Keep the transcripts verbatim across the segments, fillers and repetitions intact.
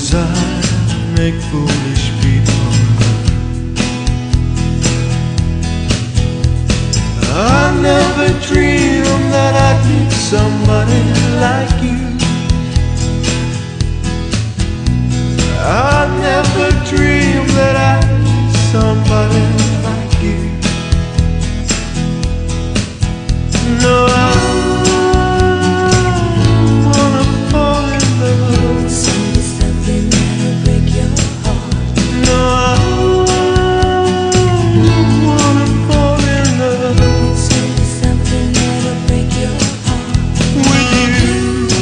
desire make foolish people. I never dreamed that I'd meet somebody like you. I never dreamed that I'd meet somebody like you. No, I wanna fall in love. Say something that'll break your heart. No, I wanna fall in love. Say something that'll break your heart. With you,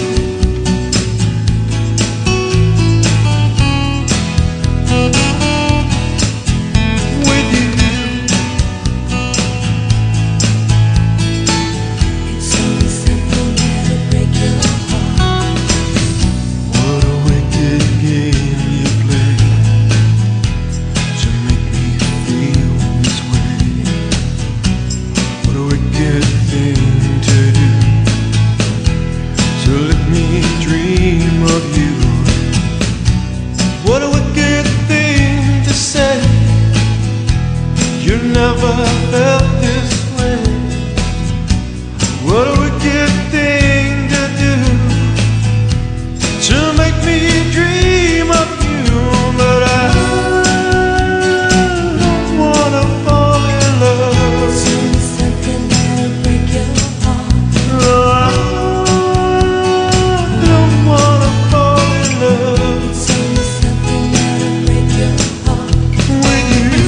with you. It's only something that'll break your heart. What a wicked game you play to make me feel this way. What a wicked thing to do, to let me dream of you. What a wicked thing to say, you never felt this way. What a wicked thing to do, to make me dream of you. But I don't wanna fall in love. It's only something that'll break your heart. No, I don't wanna fall in love It's only something that'll break your heart. with you.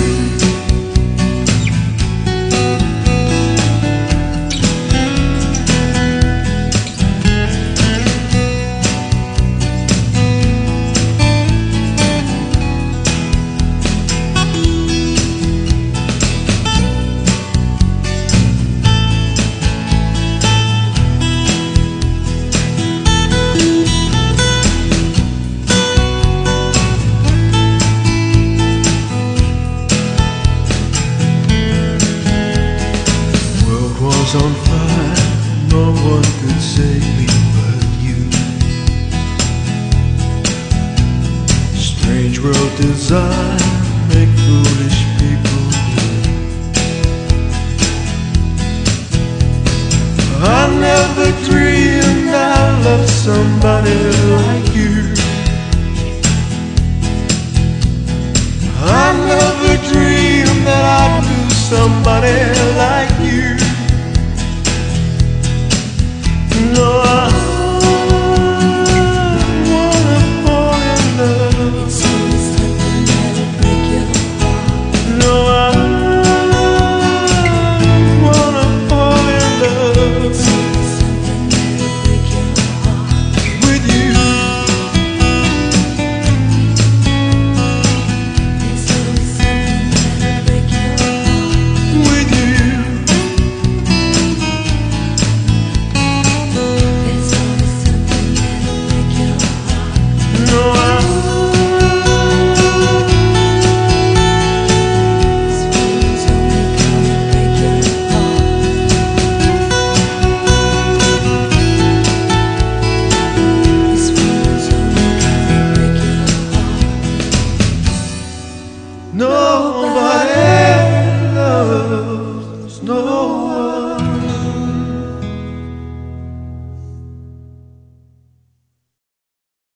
World was on fire, no one could save me but you. Strange world desire make foolish people do. I never dreamed I'd love somebody like you. I never dreamed that I'd lose somebody like you. No, I wanna fall in love. It's only something that'll break your heart. No, I wanna fall in love It's only something that'll break your heart. with you. It's only something that'll break your heart. With you. It's only something that'll break your heart. No, I This feeling's only gonna break your heart. This feeling's only gonna break your heart. nobody